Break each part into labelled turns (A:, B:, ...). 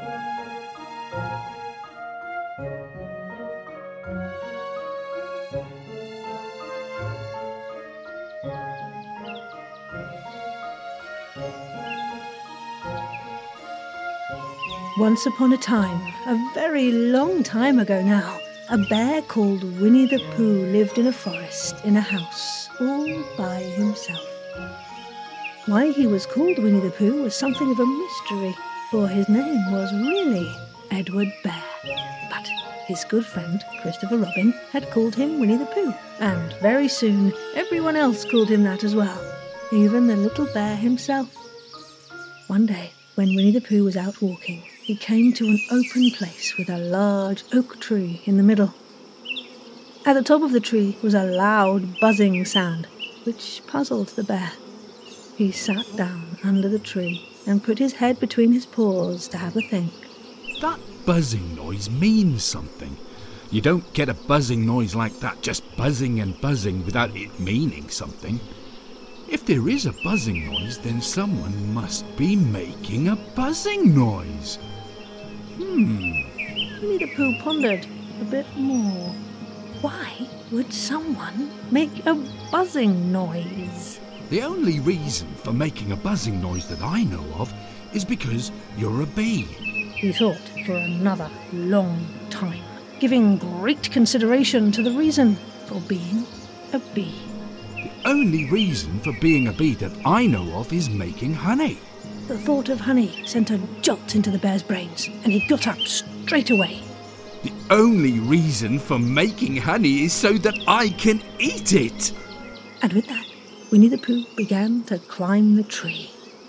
A: Once upon a time, a very long time ago now, a bear called Winnie the Pooh lived in a forest in a house all by himself. Why he was called Winnie the Pooh was something of a mystery, for his name was really Edward Bear. But his good friend Christopher Robin had called him Winnie the Pooh, and very soon everyone else called him that as well, even the little bear himself. One day, when Winnie the Pooh was out walking, he came to an open place with a large oak tree in the middle. At the top of the tree was a loud buzzing sound, which puzzled the bear. He sat down under the tree and put his head between his paws to have a think.
B: That buzzing noise means something. You don't get a buzzing noise like that just buzzing and buzzing without it meaning something. If there is a buzzing noise, then someone must be making a buzzing noise.
A: Winnie the Pooh pondered a bit more. Why would someone make a buzzing noise?
B: The only reason for making a buzzing noise that I know of is because you're a bee.
A: He thought for another long time, giving great consideration to the reason for being a bee.
B: The only reason for being a bee that I know of is making honey.
A: The thought of honey sent a jolt into the bear's brains, and he got up straight away.
B: The only reason for making honey is so that I can eat it.
A: And with that, Winnie the Pooh began to climb the tree.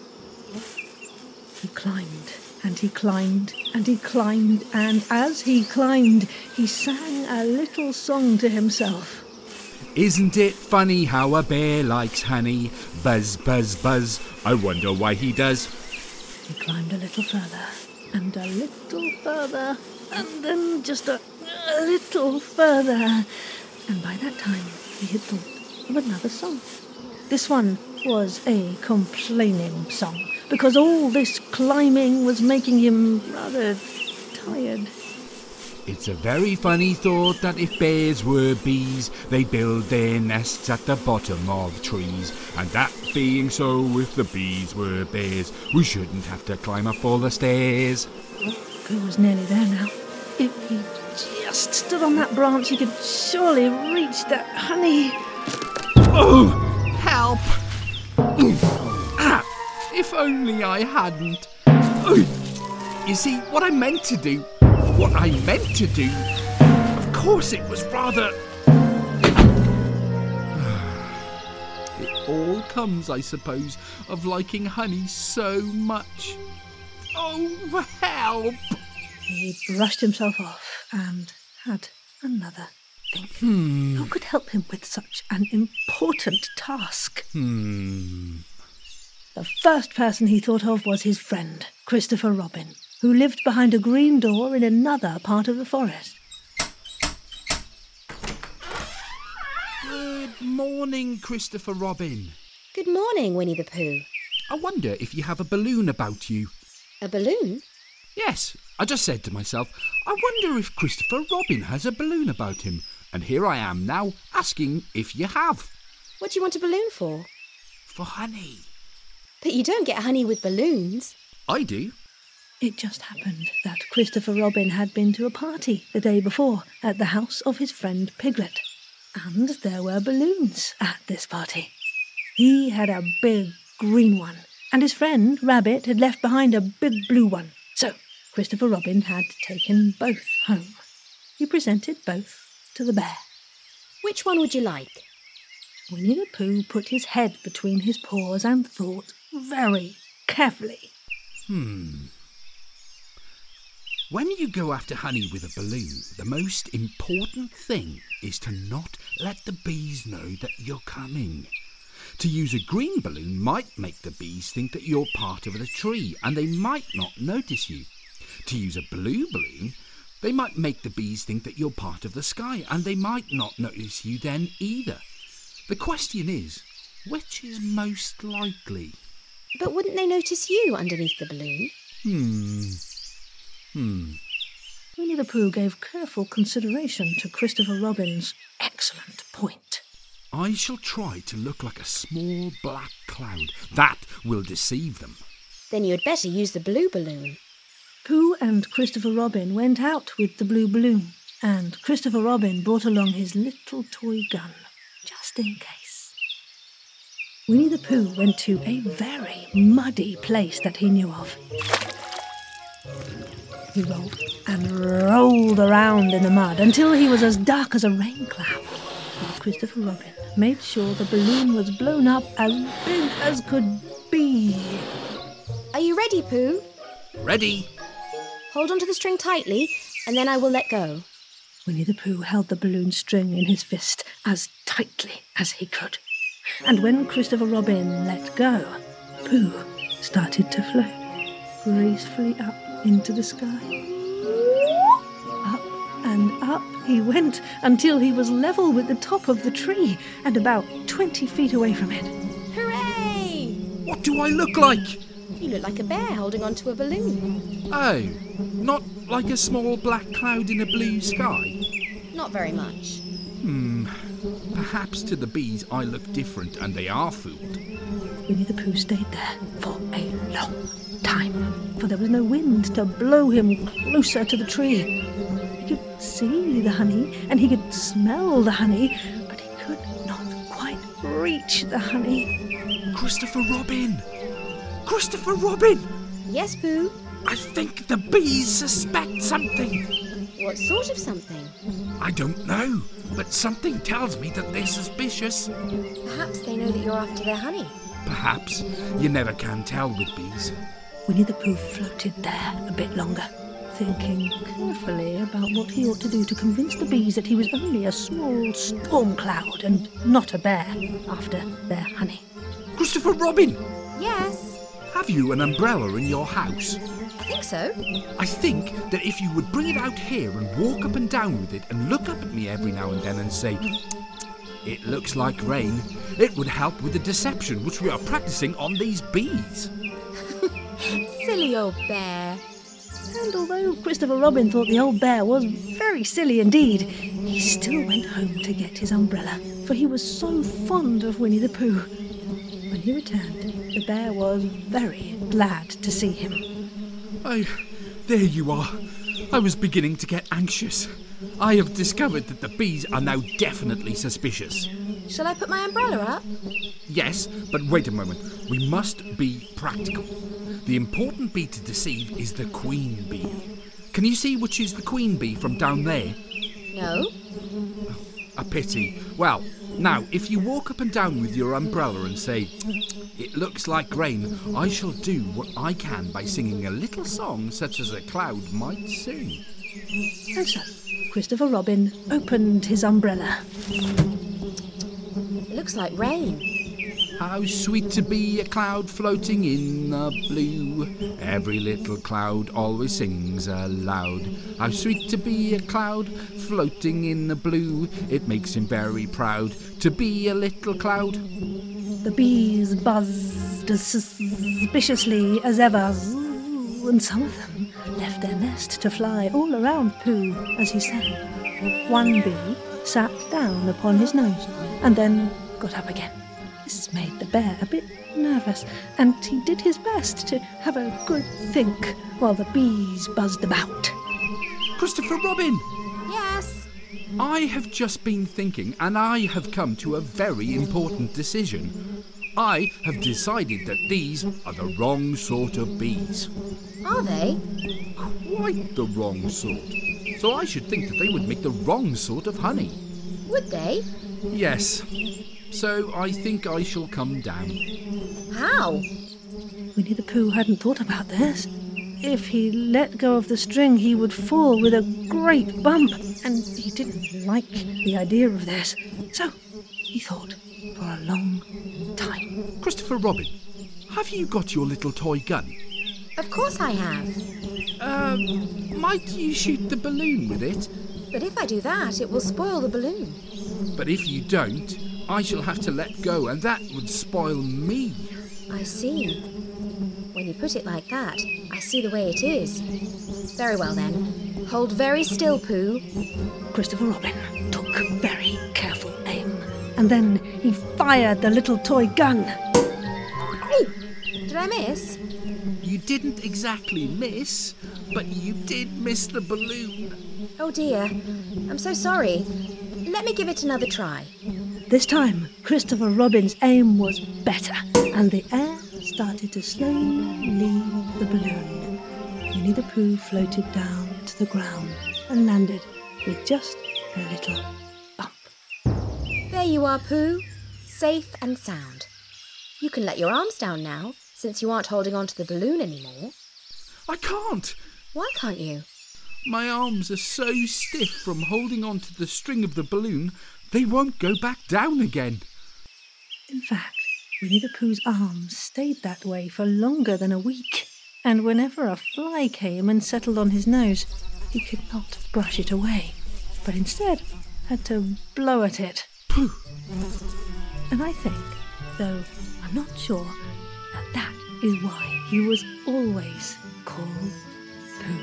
A: He climbed, and he climbed, and he climbed, and as he climbed, he sang a little song to himself.
B: Isn't it funny how a bear likes honey? Buzz, buzz, buzz. I wonder why he does.
A: He climbed a little further, and a little further, and then just a little further. And by that time, he had thought of another song. This one was a complaining song, because all this climbing was making him rather tired.
B: It's a very funny thought that if bears were bees, they build their nests at the bottom of trees. And that being so, if the bees were bears, we shouldn't have to climb up all the stairs.
A: Pooh was nearly there now. If he just stood on that branch, he could surely reach that honey.
B: Oh, help! If only I hadn't. You see, what I meant to do, of course it was rather... It all comes, I suppose, of liking honey so much. Oh, help!
A: He brushed himself off and had another think. Who could help him with such an important task? The first person he thought of was his friend, Christopher Robin, who lived behind a green door in another part of the forest.
B: Good morning, Christopher Robin.
C: Good morning, Winnie the Pooh.
B: I wonder if you have a balloon about you.
C: A balloon?
B: Yes, I just said to myself, I wonder if Christopher Robin has a balloon about him. And here I am now, asking if you have.
C: What do you want a balloon for?
B: For honey.
C: But you don't get honey with balloons.
B: I do.
A: It just happened that Christopher Robin had been to a party the day before at the house of his friend Piglet. And there were balloons at this party. He had a big green one, and his friend Rabbit had left behind a big blue one. So Christopher Robin had taken both home. He presented both to the bear.
C: Which one would you like?
A: Winnie the Pooh put his head between his paws and thought very carefully.
B: When you go after honey with a balloon, the most important thing is to not let the bees know that you're coming. To use a green balloon might make the bees think that you're part of the tree and they might not notice you. To use a blue balloon, they might make the bees think that you're part of the sky and they might not notice you then either. The question is, which is most likely?
C: But wouldn't they notice you underneath the balloon?
A: Winnie the Pooh gave careful consideration to Christopher Robin's excellent point.
B: I shall try to look like a small black cloud. That will deceive them.
C: Then you had better use the blue balloon.
A: Pooh and Christopher Robin went out with the blue balloon, and Christopher Robin brought along his little toy gun, just in case. Winnie the Pooh went to a very muddy place that he knew of. He rolled and rolled around in the mud until he was as dark as a rain cloud, while Christopher Robin made sure the balloon was blown up as big as could be.
C: Are you ready, Pooh?
B: Ready?
C: Hold on to the string tightly, and then I will let go.
A: Winnie the Pooh held the balloon string in his fist as tightly as he could. And when Christopher Robin let go, Pooh started to float gracefully up into the sky. Up and up he went until he was level with the top of the tree and about 20 feet away from it.
C: Hooray!
B: What do I look like?
C: You look like a bear holding onto a balloon.
B: Oh, not like a small black cloud in a blue sky?
C: Not very much.
B: Perhaps to the bees I look different and they are fooled.
A: Winnie the Pooh stayed there for a long time, for there was no wind to blow him closer to the tree. He could see the honey and he could smell the honey, but he could not quite reach the honey.
B: Christopher Robin! Christopher Robin!
C: Yes, Pooh?
B: I think the bees suspect something.
C: What sort of something?
B: I don't know, but something tells me that they're suspicious.
C: Perhaps they know that you're after their honey.
B: Perhaps. You never can tell with bees.
A: Winnie the Pooh floated there a bit longer, thinking carefully about what he ought to do to convince the bees that he was only a small storm cloud and not a bear after their honey.
B: Christopher Robin!
C: Yes,
B: Have you an umbrella in your house?
C: I think so.
B: I think that if you would bring it out here and walk up and down with it and look up at me every now and then and say, "It looks like rain," it would help with the deception which we are practicing on these bees.
C: Silly old bear.
A: And although Christopher Robin thought the old bear was very silly indeed, he still went home to get his umbrella, for he was so fond of Winnie the Pooh. When he returned, the bear was very glad to see him.
B: Oh, there you are. I was beginning to get anxious. I have discovered that the bees are now definitely suspicious.
C: Shall I put my umbrella up?
B: Yes, but wait a moment. We must be practical. The important bee to deceive is the queen bee. Can you see which is the queen bee from down there?
C: No.
B: A pity. Well, now, if you walk up and down with your umbrella and say, "It looks like rain," I shall do what I can by singing a little song such as a cloud might sing.
A: And so, Christopher Robin opened his umbrella.
C: It looks like rain.
B: How sweet to be a cloud floating in the blue. Every little cloud always sings aloud. How sweet to be a cloud floating in the blue. It makes him very proud to be a little cloud.
A: The bees buzzed as suspiciously as ever, and some of them left their nest to fly all around Pooh as he sang. One bee sat down upon his nose and then got up again. This made the bear a bit nervous, and he did his best to have a good think while the bees buzzed about.
B: Christopher Robin!
C: Yes.
B: I have just been thinking, and I have come to a very important decision. I have decided that these are the wrong sort of bees.
C: Are they?
B: Quite the wrong sort. So I should think that they would make the wrong sort of honey.
C: Would they?
B: Yes. So I think I shall come down.
C: How?
A: Winnie the Pooh hadn't thought about this. If he let go of the string, he would fall with a great bump, and he didn't like the idea of this. So he thought for a long time.
B: Christopher Robin, have you got your little toy gun?
C: Of course I have.
B: Might you shoot the balloon with it?
C: But if I do that, it will spoil the balloon.
B: But if you don't, I shall have to let go, and that would spoil me.
C: I see. When you put it like that, I see the way it is. Very well then. Hold very still, Pooh.
A: Christopher Robin took very careful aim, and then he fired the little toy gun.
C: Oh! Did I miss?
B: You didn't exactly miss, but you did miss the balloon.
C: Oh dear. I'm so sorry. Let me give it another try.
A: This time, Christopher Robin's aim was better, and the air started to slowly leave the balloon. Winnie the Pooh floated down to the ground and landed with just a little bump.
C: There you are, Pooh. Safe and sound. You can let your arms down now, since you aren't holding on to the balloon anymore.
B: I can't.
C: Why can't you?
B: My arms are so stiff from holding on to the string of the balloon, they won't go back down again.
A: In fact, Winnie the Pooh's arms stayed that way for longer than a week, and whenever a fly came and settled on his nose, he could not brush it away, but instead had to blow at it.
B: Pooh!
A: And I think, though I'm not sure, that is why he was always called Pooh.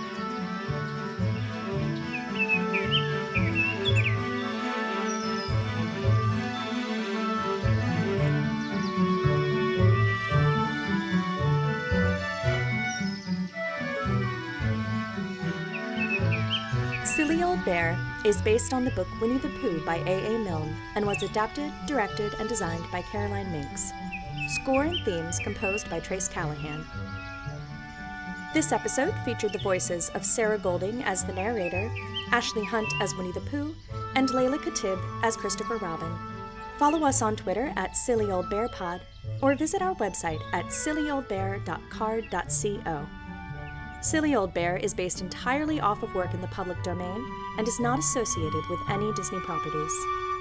D: Silly Old Bear is based on the book Winnie the Pooh by A.A. Milne and was adapted, directed, and designed by Caroline Minks. Score and themes composed by Trace Callahan. This episode featured the voices of Sarah Golding as the narrator, Ashley Hunt as Winnie the Pooh, and Layla Khatib as Christopher Robin. Follow us on Twitter at SillyOldBearPod or visit our website at sillyoldbear.card.co. Silly Old Bear is based entirely off of work in the public domain and is not associated with any Disney properties.